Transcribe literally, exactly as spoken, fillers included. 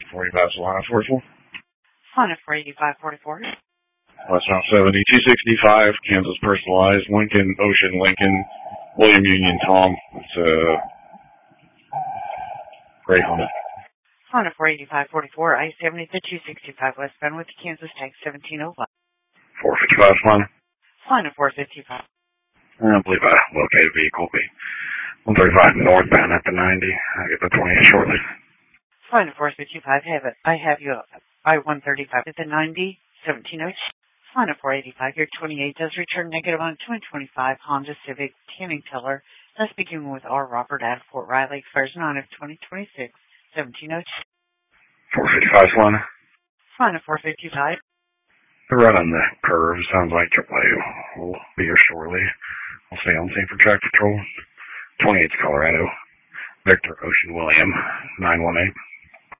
forty-five Solana forty-four. Honda four eighty-five forty-four. Westbound seventy, two sixty-five, Kansas personalized, Lincoln, Ocean, Lincoln, William Union, Tom. It's a uh, gray Honda. Honda four eighty-five forty-four, I seventy to two sixty-five westbound with Kansas tag seventeen oh one. four fifty-five Solana. Honda four fifty-five. I believe I located vehicle be one thirty-five northbound at the ninety. I'll get the twenty-eight shortly. Honda four fifty-five, have it. I have you I one thirty-five at the ninety, seventeen oh two. Honda four eighty-five, your twenty-eight does return negative on twenty twenty-five Honda Civic tanning teller. Thus beginning with R. Robert at Fort Riley, expires nine of twenty twenty-six, seventeen oh two. four fifty-five Solana. Honda four fifty-five. They're right on the curve. Sounds like triple A will be here shortly. We'll stay on scene for track patrol. twenty-eight Colorado. Victor Ocean William, nine one eight.